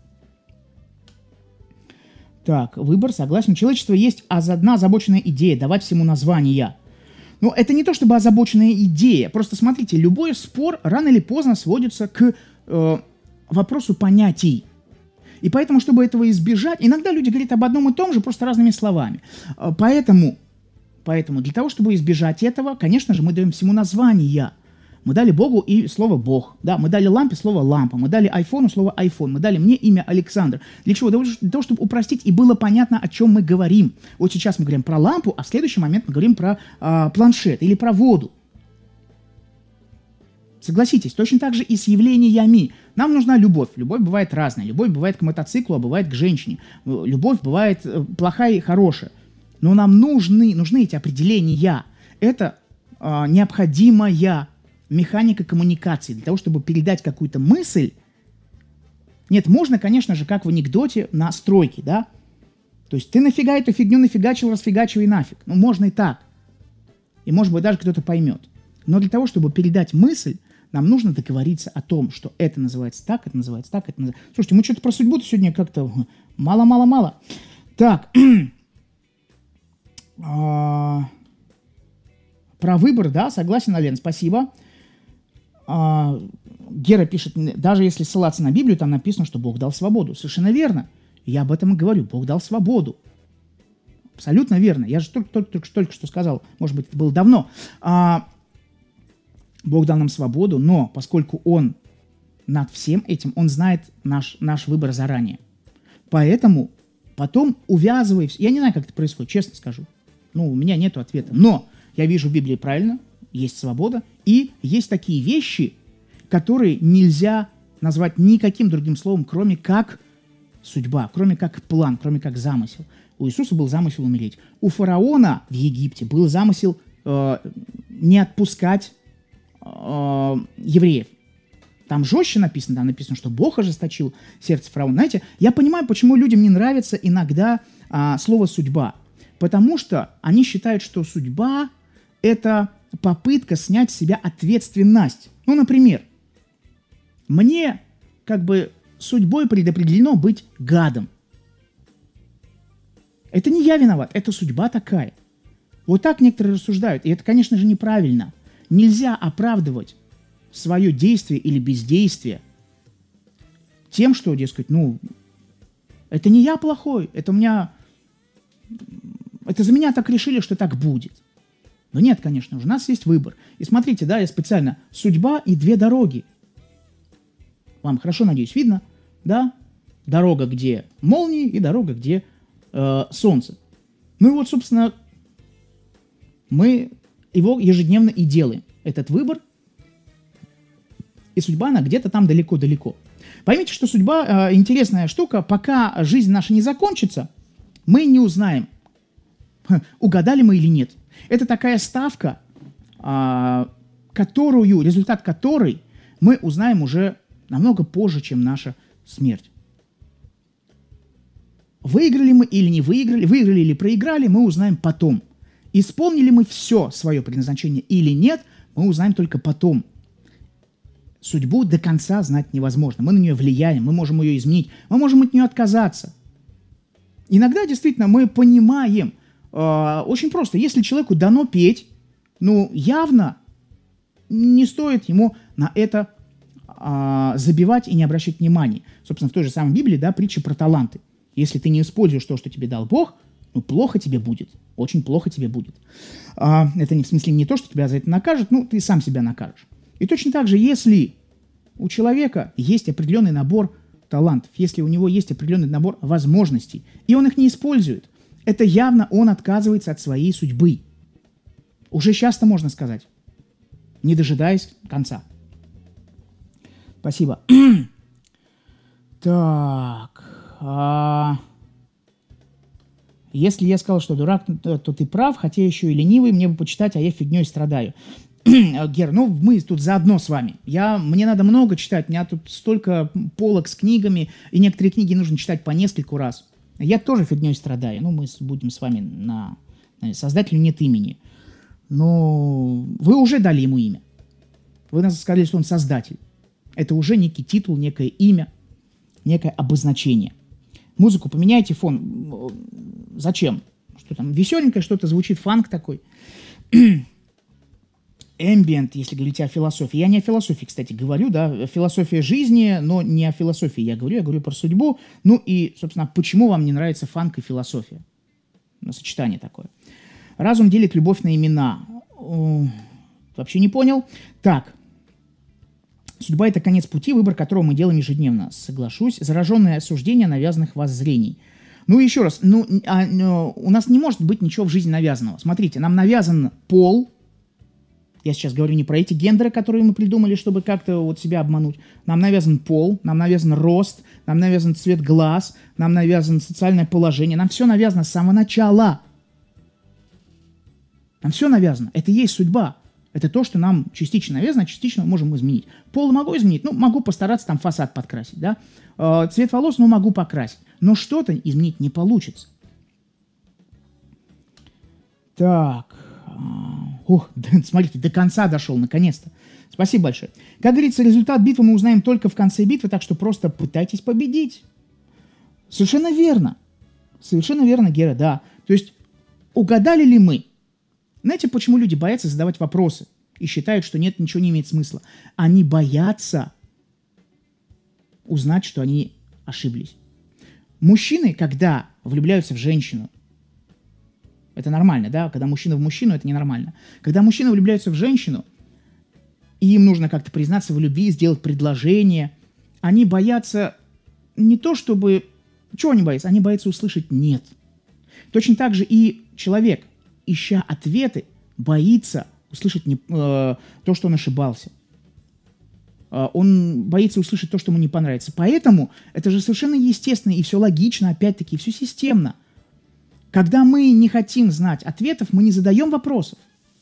Так, выбор, согласен. У человечества есть одна озабоченная идея – давать всему названия. Но это не то чтобы озабоченная идея. Просто смотрите, любой спор рано или поздно сводится к э, вопросу понятий. И поэтому, чтобы этого избежать, иногда люди говорят об одном и том же, просто разными словами. Поэтому, поэтому для того, чтобы избежать этого, конечно же, мы даем всему названия. Мы дали Богу и слово «Бог». Да, мы дали лампе слово «лампа». Мы дали айфону слово «айфон». Мы дали мне имя Александр. Для чего? Для того, чтобы упростить и было понятно, о чем мы говорим. Вот сейчас мы говорим про лампу, а в следующий момент мы говорим про э, планшет или про воду. Согласитесь, точно так же и с явлениями. Нам нужна любовь. Любовь бывает разная. Любовь бывает к мотоциклу, а бывает к женщине. Любовь бывает плохая и хорошая. Но нам нужны, нужны эти определения. Это э, необходимая механика коммуникации. Для того, чтобы передать какую-то мысль. Нет, можно, конечно же, как в анекдоте на стройке, да? То есть ты нафига эту фигню нафигачил, расфигачивай нафиг. Ну, можно и так. И, может быть, даже кто-то поймет. Но для того, чтобы передать мысль, нам нужно договориться о том, что это называется так, это называется так, это называется... Слушайте, мы что-то про судьбу-то сегодня как-то мало-мало-мало. Так. Про выбор, да, согласен, Ален, спасибо. А, Гера пишет, даже если ссылаться на Библию, там написано, что Бог дал свободу. Совершенно верно. Я об этом и говорю. Бог дал свободу. Абсолютно верно. Я же только, только, только, только что сказал, может быть, это было давно. А, Бог дал нам свободу, но поскольку Он над всем этим, Он знает наш, наш выбор заранее. Поэтому потом увязываясь... Я не знаю, как это происходит, честно скажу. Ну, у меня нет ответа. Но я вижу в Библии правильно, есть свобода, и есть такие вещи, которые нельзя назвать никаким другим словом, кроме как судьба, кроме как план, кроме как замысел. У Иисуса был замысел умереть. У фараона в Египте был замысел э, не отпускать э, евреев. Там жестче написано, там написано, что Бог ожесточил сердце фараона. Знаете, я понимаю, почему людям не нравится иногда э, слово «судьба». Потому что они считают, что судьба – это попытка снять с себя ответственность. Ну, например, мне как бы судьбой предопределено быть гадом. Это не я виноват, это судьба такая. Вот так некоторые рассуждают, и это, конечно же, неправильно. Нельзя оправдывать свое действие или бездействие тем, что, дескать, ну, это не я плохой, это у меня... Это за меня так решили, что так будет. Но нет, конечно же, у нас есть выбор. И смотрите, да, я специально судьба и две дороги. Вам хорошо, надеюсь, видно, да? Дорога, где молнии, и дорога, где э, Солнце. Ну и вот, собственно, мы его ежедневно и делаем, этот выбор. И судьба, она где-то там далеко-далеко. Поймите, что судьба э, интересная штука. Пока жизнь наша не закончится, мы не узнаем, угадали мы или нет. Это такая ставка, э, которую, результат которой мы узнаем уже намного позже, чем наша смерть. Выиграли мы или не выиграли, выиграли или проиграли, мы узнаем потом. Исполнили мы все свое предназначение или нет, мы узнаем только потом. Судьбу до конца знать невозможно. Мы на нее влияем, мы можем ее изменить, мы можем от нее отказаться. Иногда действительно мы понимаем, э, очень просто, если человеку дано петь, ну явно не стоит ему на это э, забивать и не обращать внимания. Собственно, в той же самой Библии, да, притча про таланты. Если ты не используешь то, что тебе дал Бог, ну, плохо тебе будет. Очень плохо тебе будет. А, это не в смысле не то, что тебя за это накажут, ну, ты сам себя накажешь. И точно так же, если у человека есть определенный набор талантов, если у него есть определенный набор возможностей, и он их не использует, это явно он отказывается от своей судьбы. Уже часто можно сказать, не дожидаясь конца. Спасибо. Так... А... Если я сказал, что дурак, то, то ты прав, хотя еще и ленивый, мне бы почитать, а я фигней страдаю. Гер, ну мы тут заодно с вами. Я, мне надо много читать, у меня тут столько полок с книгами, и некоторые книги нужно читать по нескольку раз. Я тоже фигней страдаю. Ну, мы будем с вами на... Создателю нет имени. Но вы уже дали ему имя. Вы нас сказали, что он создатель. Это уже некий титул, некое имя, некое обозначение. Музыку поменяйте, фон. Зачем? Что там, веселенькое что-то звучит, фанк такой. Эмбиент, если говорить о философии. Я не о философии, кстати, говорю, да, философия жизни, но не о философии я говорю, я говорю про судьбу. Ну и, собственно, почему вам не нравится фанк и философия? Сочетание такое. Разум делит любовь на имена. Вообще не понял. Так. Судьба – это конец пути, выбор которого мы делаем ежедневно. Соглашусь. Зараженное осуждение навязанных воззрений. Ну, еще раз. Ну, а, ну, у нас не может быть ничего в жизни навязанного. Смотрите, нам навязан пол. Я сейчас говорю не про эти гендеры, которые мы придумали, чтобы как-то вот себя обмануть. Нам навязан пол, нам навязан рост, нам навязан цвет глаз, нам навязано социальное положение. Нам все навязано с самого начала. Нам все навязано. Это и есть судьба. Это то, что нам частично навязано, а частично мы можем изменить. Пол могу изменить? Ну, могу постараться там фасад подкрасить, да. Э, цвет волос, ну, могу покрасить. Но что-то изменить не получится. Так. Ох, смотрите, до конца дошел, наконец-то. Спасибо большое. Как говорится, результат битвы мы узнаем только в конце битвы, так что просто пытайтесь победить. Совершенно верно. Совершенно верно, Гера, да. То есть, угадали ли мы? Знаете, почему люди боятся задавать вопросы и считают, что нет, ничего не имеет смысла? Они боятся узнать, что они ошиблись. Мужчины, когда влюбляются в женщину, это нормально, да? Когда мужчина в мужчину, это ненормально. Когда мужчины влюбляются в женщину, и им нужно как-то признаться в любви, сделать предложение, они боятся не то, чтобы... Чего они боятся? Они боятся услышать «нет». Точно так же и человек, ища ответы, боится услышать не, э, то, что он ошибался. Э, он боится услышать то, что ему не понравится. Поэтому это же совершенно естественно, и все логично, опять-таки, и все системно. Когда мы не хотим знать ответов, мы не задаем вопросов.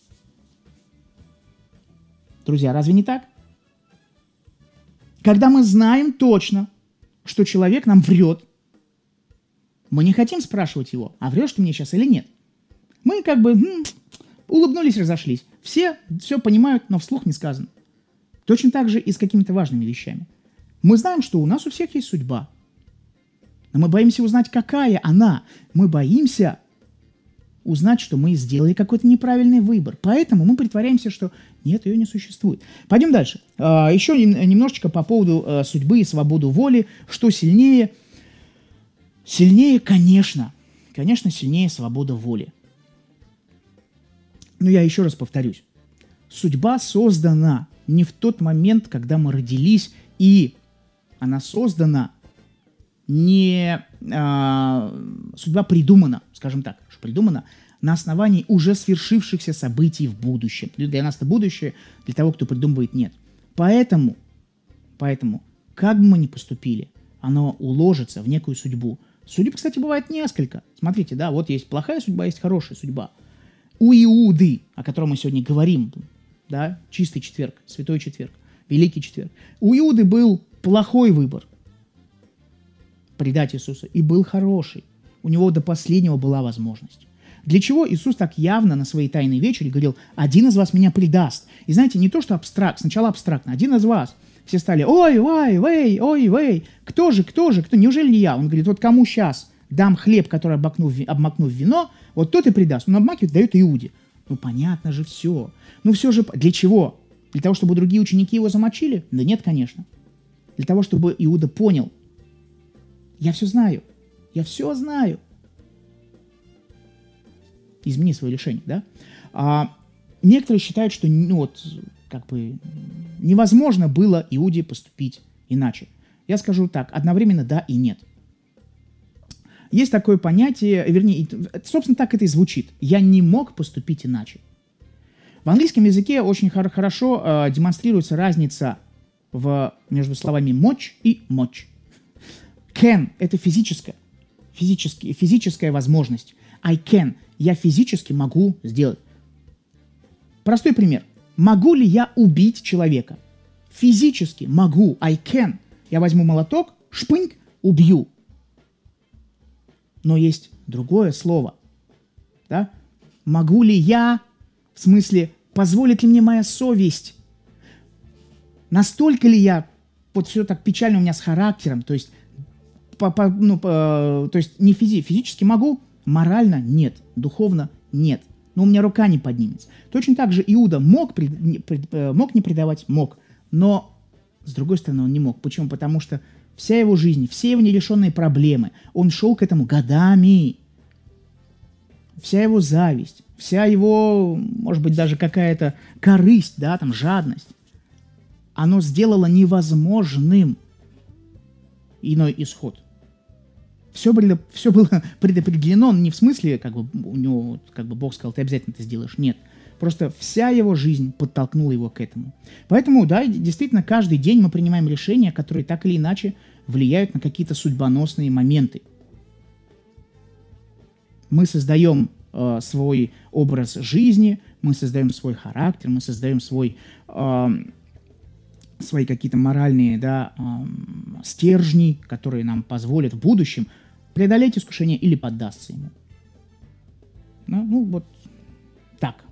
Друзья, разве не так? Когда мы знаем точно, что человек нам врет, мы не хотим спрашивать его, а врешь ты мне сейчас или нет. Мы как бы м, улыбнулись, разошлись. Все все понимают, но вслух не сказано. Точно так же и с какими-то важными вещами. Мы знаем, что у нас у всех есть судьба. Но мы боимся узнать, какая она. Мы боимся узнать, что мы сделали какой-то неправильный выбор. Поэтому мы притворяемся, что нет, ее не существует. Пойдем дальше. А, еще немножечко по поводу а, судьбы и свободы воли. Что сильнее? Сильнее, конечно. Конечно, сильнее свобода воли. Но я еще раз повторюсь. Судьба создана не в тот момент, когда мы родились, и она создана не э, судьба придумана, скажем так, что придумана на основании уже свершившихся событий в будущем. Для нас это будущее, для того, кто придумывает, нет. Поэтому, поэтому, как бы мы ни поступили, оно уложится в некую судьбу. Судеб, кстати, бывает несколько. Смотрите, да, вот есть плохая судьба, есть хорошая судьба. У Иуды, о котором мы сегодня говорим, да, чистый четверг, святой четверг, великий четверг, у Иуды был плохой выбор предать Иисуса, и был хороший. У него до последнего была возможность. Для чего Иисус так явно на своей тайной вечере говорил: один из вас меня предаст. И знаете, не то, что абстракт, сначала абстрактно, один из вас. Все стали: ой, ой, вей, ой, вей, кто же, кто же, кто, неужели не я? Он говорит: вот кому сейчас дам хлеб, который обмакну в, обмакну в вино, вот тот и предаст. Он обмакивает, дает Иуде. Ну, понятно же все. Ну, все же, для чего? Для того, чтобы другие ученики его замочили? Да нет, конечно. Для того, чтобы Иуда понял: я все знаю, я все знаю. Измени свое решение, да? А некоторые считают, что, ну, вот, как бы невозможно было Иуде поступить иначе. Я скажу так: одновременно да и нет. Есть такое понятие, вернее, собственно, так это и звучит. Я не мог поступить иначе. В английском языке очень хор- хорошо э, демонстрируется разница в, между словами «мочь» и «мочь». Can – это физическое, физически, физическая возможность. I can – я физически могу сделать. Простой пример. Могу ли я убить человека? Физически могу. I can. Я возьму молоток, шпыньк, убью. Но есть другое слово. Да? Могу ли я, в смысле, позволит ли мне моя совесть? Настолько ли я, вот все так печально у меня с характером, то есть, по, по, ну, по, то есть не физи, физически могу, морально нет, духовно нет. Но у меня рука не поднимется. Точно так же Иуда мог, пред, не, пред, мог не предавать, мог. Но, с другой стороны, он не мог. Почему? Потому что вся его жизнь, все его нерешенные проблемы, он шел к этому годами. Вся его зависть, вся его, может быть, даже какая-то корысть, да, там, жадность, оно сделало невозможным иной исход. Все было, все было предопределено, не в смысле, как бы, у него, как бы Бог сказал: ты обязательно это сделаешь. Нет. Просто вся его жизнь подтолкнула его к этому. Поэтому, да, действительно, каждый день мы принимаем решения, которые так или иначе влияют на какие-то судьбоносные моменты. Мы создаем э, свой образ жизни, мы создаем свой характер, мы создаем свой, э, свои какие-то моральные, да, э, стержни, которые нам позволят в будущем преодолеть искушение или поддастся ему. Ну, ну вот так.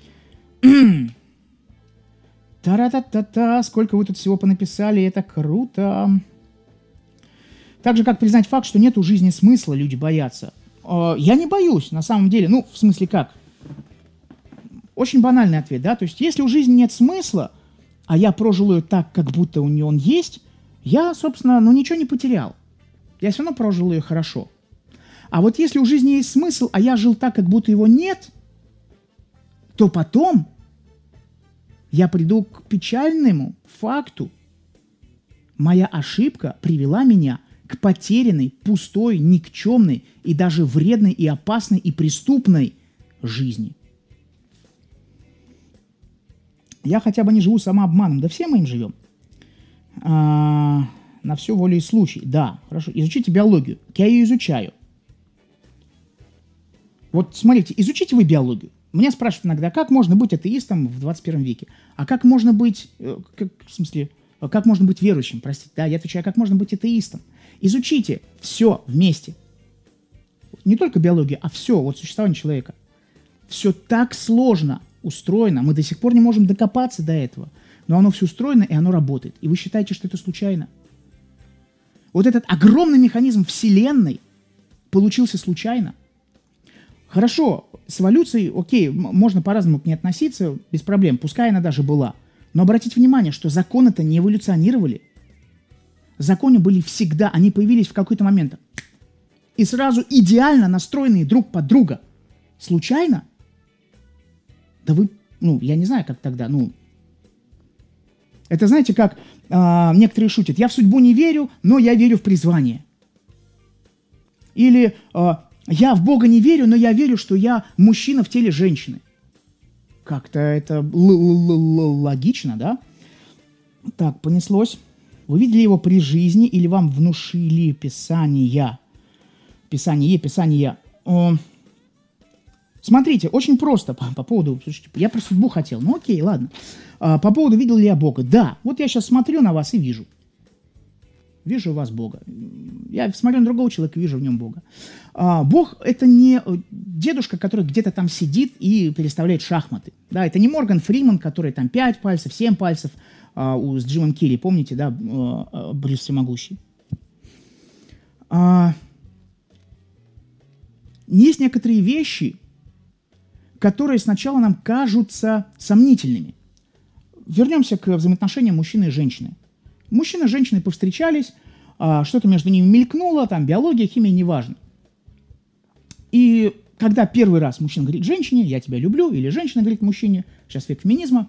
Та-ра-та-та-та, сколько вы тут всего понаписали, это круто. Так же, как признать факт, что нет у жизни смысла, люди боятся. Я не боюсь, на самом деле. Ну, в смысле как? Очень банальный ответ, да? То есть, если у жизни нет смысла, а я прожил ее так, как будто у нее он есть, я, собственно, ну, ничего не потерял. Я все равно прожил ее хорошо. А вот если у жизни есть смысл, а я жил так, как будто его нет, то потом я приду к печальному факту. Моя ошибка привела меня к потерянной, пустой, никчемной и даже вредной и опасной и преступной жизни. Я хотя бы не живу самообманом, да все мы им живем. А, на все волю и случай. Да, хорошо. Изучите биологию. Я ее изучаю. Вот смотрите, изучите вы биологию. Меня спрашивают иногда, как можно быть атеистом в двадцать первом веке? А как можно быть, как, в смысле, как можно быть верующим? Простите, да, я отвечаю, как можно быть атеистом? Изучите все вместе. Не только биологию, а все, вот существование человека. Все так сложно устроено, мы до сих пор не можем докопаться до этого, но оно все устроено, и оно работает. И вы считаете, что это случайно? Вот этот огромный механизм Вселенной получился случайно? Хорошо, с эволюцией, окей, можно по-разному к ней относиться, без проблем, пускай она даже была. Но обратите внимание, что законы-то не эволюционировали. Законы были всегда, они появились в какой-то момент. И сразу идеально настроенные друг под друга. Случайно? Да вы, ну, я не знаю, как тогда, ну... Это, знаете, как э, некоторые шутят. Я в судьбу не верю, но я верю в призвание. Или э, я в Бога не верю, но я верю, что я мужчина в теле женщины. Как-то это логично, да? Так, понеслось. Вы видели его при жизни или вам внушили Писания? Писание, Писание. О, смотрите, очень просто по, по поводу... Слушайте, я про судьбу хотел. Ну окей, ладно. А, по поводу, видел ли я Бога? Да. Вот я сейчас смотрю на вас и вижу. Вижу у вас Бога. Я смотрю на другого человека и вижу в нем Бога. А, Бог – это не дедушка, который где-то там сидит и переставляет шахматы. Да, это не Морган Фриман, который там пять пальцев, семь пальцев а, у, с Джимом Керри. Помните, да, а, Брюс Всемогущий. А, есть некоторые вещи, которые сначала нам кажутся сомнительными. Вернемся к взаимоотношениям мужчины и женщины. Мужчина и женщина повстречались, что-то между ними мелькнуло, там биология, химия, неважно. И когда первый раз мужчина говорит женщине «я тебя люблю», или женщина говорит мужчине, сейчас век феминизма,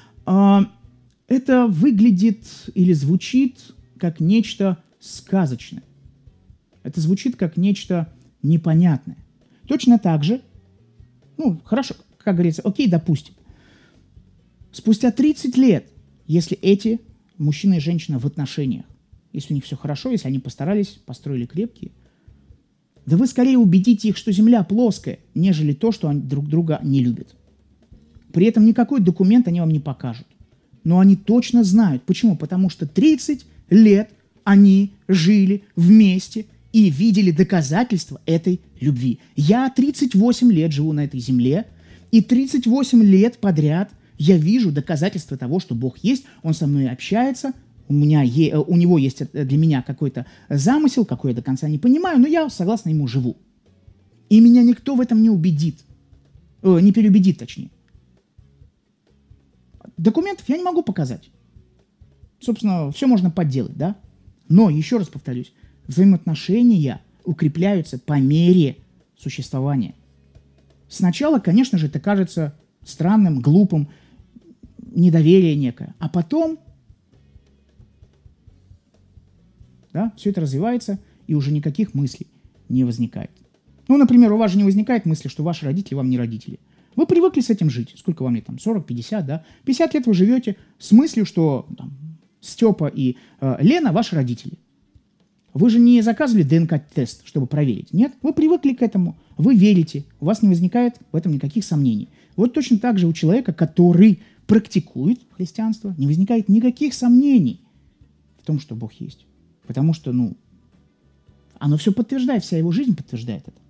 это выглядит или звучит как нечто сказочное. Это звучит как нечто непонятное. Точно так же, ну, хорошо, как говорится, окей, допустим. Спустя тридцать лет, если эти мужчина и женщина в отношениях, если у них все хорошо, если они постарались, построили крепкие, да вы скорее убедите их, что Земля плоская, нежели то, что они друг друга не любят. При этом никакой документ они вам не покажут. Но они точно знают. Почему? Потому что тридцать лет они жили вместе и видели доказательства этой любви. Я тридцать восемь лет живу на этой земле, и тридцать восемь лет подряд я вижу доказательства того, что Бог есть, Он со мной общается, у, меня е, у Него есть для меня какой-то замысел, какой я до конца не понимаю, но я согласно Ему живу. И меня никто в этом не убедит, э, не переубедит, точнее. Документов я не могу показать. Собственно, все можно подделать, да? Но, еще раз повторюсь, взаимоотношения укрепляются по мере существования. Сначала, конечно же, это кажется странным, глупым, недоверие некое. А потом, да, все это развивается, и уже никаких мыслей не возникает. Ну, например, у вас же не возникает мысли, что ваши родители вам не родители. Вы привыкли с этим жить. Сколько вам лет? Там, сорок, пятьдесят, да? пятьдесят лет вы живете с мыслью, что там, Степа и э, Лена ваши родители. Вы же не заказывали ДНК-тест, чтобы проверить. Нет, вы привыкли к этому, вы верите, у вас не возникает в этом никаких сомнений. Вот точно так же у человека, который практикует христианство, не возникает никаких сомнений в том, что Бог есть. Потому что, ну, оно все подтверждает, вся его жизнь подтверждает это.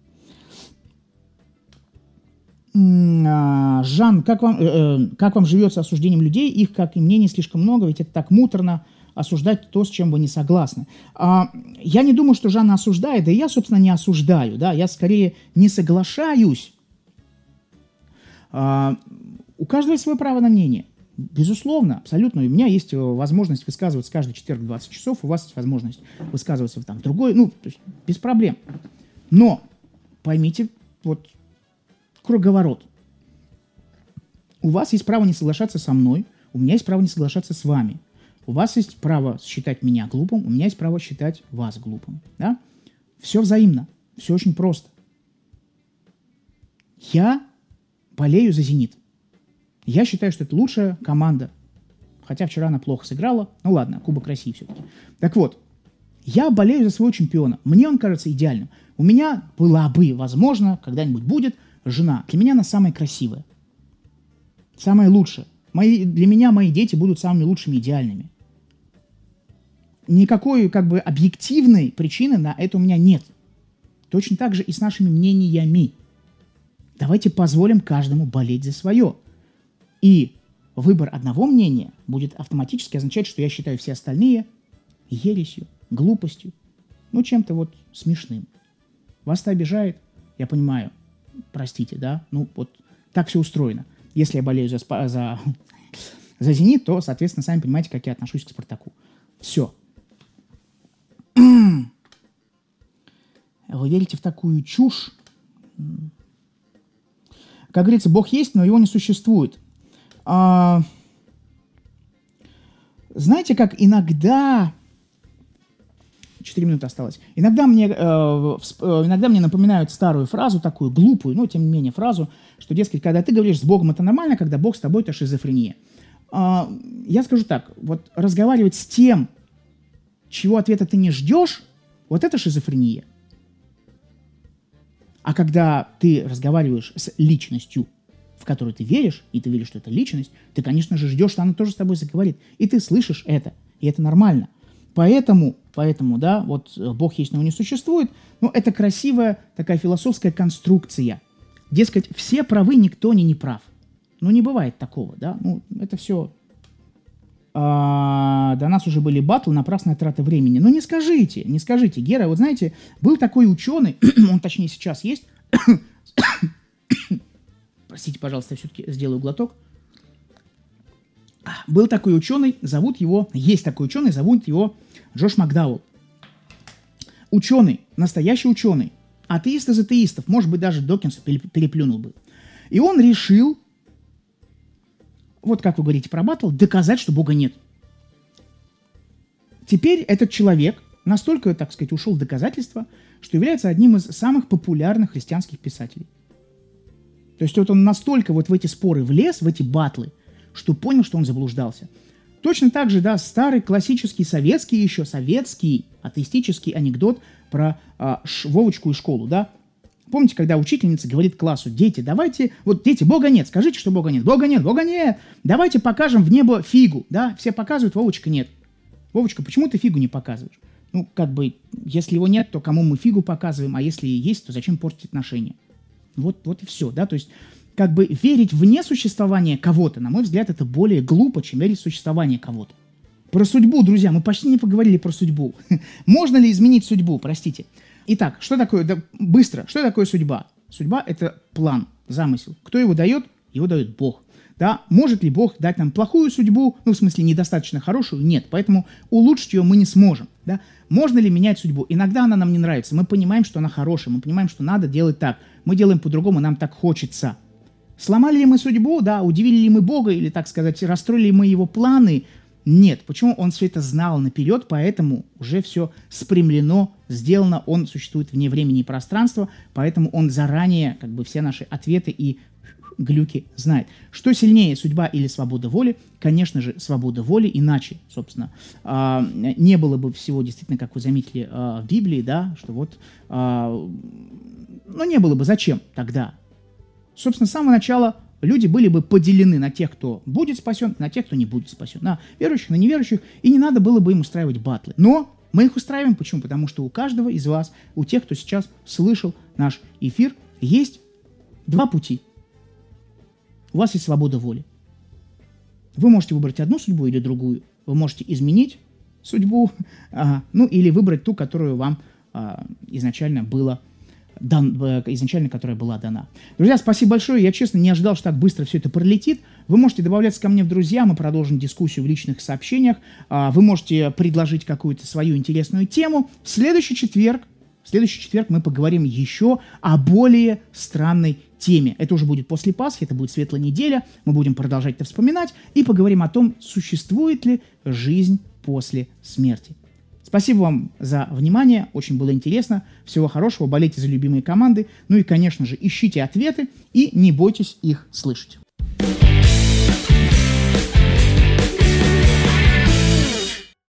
Жан, как вам, э, как вам живется осуждением людей? Их, как и мнений, слишком много, ведь это так муторно осуждать то, с чем вы не согласны. А, я не думаю, что Жанна осуждает, да и я, собственно, не осуждаю, да, я скорее не соглашаюсь. А, у каждого есть свое право на мнение. Безусловно, абсолютно. У меня есть возможность высказываться каждый четверг в двадцать часов, у вас есть возможность высказываться в там другой, ну, то есть без проблем. Но поймите, вот, круговорот. У вас есть право не соглашаться со мной, у меня есть право не соглашаться с вами. У вас есть право считать меня глупым, у меня есть право считать вас глупым. Да? Все взаимно, все очень просто. Я болею за «Зенит». Я считаю, что это лучшая команда. Хотя вчера она плохо сыграла. Ну ладно, Кубок России все-таки. Так вот, я болею за своего чемпиона. Мне он кажется идеальным. У меня была бы, возможно, когда-нибудь будет жена. Для меня она самая красивая. Самая лучшая. Мои, для меня мои дети будут самыми лучшими, идеальными. Никакой как бы объективной причины на это у меня нет. Точно так же и с нашими мнениями. Давайте позволим каждому болеть за свое. И выбор одного мнения будет автоматически означать, что я считаю все остальные ересью, глупостью, ну чем-то вот смешным. Вас это обижает? Я понимаю. Простите, да? Ну вот так все устроено. Если я болею за, за, за «Зенит», то, соответственно, сами понимаете, как я отношусь к «Спартаку». Все. Вы верите в такую чушь? Как говорится, Бог есть, но его не существует. А, знаете, как иногда четыре минуты осталось. Иногда мне, э, всп- иногда мне напоминают старую фразу, такую глупую, но тем не менее фразу, что, дескать, когда ты говоришь с Богом, это нормально, когда Бог с тобой, это шизофрения. Э, я скажу так, вот разговаривать с тем, чего ответа ты не ждешь, вот это шизофрения. А когда ты разговариваешь с личностью, в которую ты веришь, и ты веришь, что это личность, ты, конечно же, ждешь, что она тоже с тобой заговорит. И ты слышишь это, и это нормально. Поэтому, поэтому, да, вот Бог есть, но он не существует, но это красивая такая философская конструкция. Дескать, все правы, никто не неправ. Ну, не бывает такого, да, ну, это все... А, до нас уже были батлы, напрасная трата времени. Но не скажите, не скажите, Гера, вот знаете, был такой ученый, он точнее сейчас есть, простите, пожалуйста, я все-таки сделаю глоток. Был такой ученый, зовут его, есть такой ученый, зовут его Джош Макдауэлл. Ученый, настоящий ученый, атеист из атеистов, может быть, даже Докинса переплюнул бы. И он решил, вот как вы говорите про батл, доказать, что Бога нет. Теперь этот человек настолько, так сказать, ушел в доказательство, что является одним из самых популярных христианских писателей. То есть вот он настолько вот в эти споры влез, в эти батлы, что понял, что он заблуждался. Точно так же, да, старый классический советский еще, советский атеистический анекдот про а, ш, Вовочку и школу, да. Помните, когда учительница говорит классу: дети, давайте, вот дети, Бога нет, скажите, что Бога нет, Бога нет, Бога нет, давайте покажем в небо фигу, да, все показывают, Вовочка нет. Вовочка, почему ты фигу не показываешь? Ну, как бы, если его нет, то кому мы фигу показываем, а если есть, то зачем портить отношения? Вот, вот и все, да, то есть, как бы верить в несуществование кого-то, на мой взгляд, это более глупо, чем верить в существование кого-то. Про судьбу, друзья, мы почти не поговорили про судьбу. Можно ли изменить судьбу, простите. Итак, что такое, да, быстро, что такое судьба? Судьба – это план, замысел. Кто его дает? Его дает Бог. Да? Может ли Бог дать нам плохую судьбу, ну, в смысле, недостаточно хорошую? Нет, поэтому улучшить ее мы не сможем. Да? Можно ли менять судьбу? Иногда она нам не нравится, мы понимаем, что она хорошая, мы понимаем, что надо делать так. Мы делаем по-другому, нам так хочется. Сломали ли мы судьбу? Да. Удивили ли мы Бога? Или, так сказать, расстроили ли мы его планы? Нет. Почему? Он все это знал наперед, поэтому уже все спрямлено, сделано, он существует вне времени и пространства, поэтому он заранее как бы все наши ответы и глюки знает. Что сильнее, судьба или свобода воли? Конечно же, свобода воли, иначе, собственно, не было бы всего, действительно, как вы заметили в Библии, да, что вот, ну, не было бы. Зачем тогда? Собственно, с самого начала люди были бы поделены на тех, кто будет спасен, на тех, кто не будет спасен, на верующих, на неверующих, и не надо было бы им устраивать батлы. Но мы их устраиваем. Почему? Потому что у каждого из вас, у тех, кто сейчас слышал наш эфир, есть два пути. У вас есть свобода воли. Вы можете выбрать одну судьбу или другую. Вы можете изменить судьбу, а, ну или выбрать ту, которую вам а, изначально было дан, изначально которая была дана. Друзья, спасибо большое. Я, честно, не ожидал, что так быстро все это пролетит. Вы можете добавляться ко мне в друзья, мы продолжим дискуссию в личных сообщениях. А, вы можете предложить какую-то свою интересную тему. В следующий четверг, в следующий четверг мы поговорим еще о более странной теме. Это уже будет после Пасхи, это будет светлая неделя. Мы будем продолжать это вспоминать и поговорим о том, существует ли жизнь после смерти. Спасибо вам за внимание, очень было интересно. Всего хорошего, болейте за любимые команды. Ну и, конечно же, ищите ответы и не бойтесь их слышать.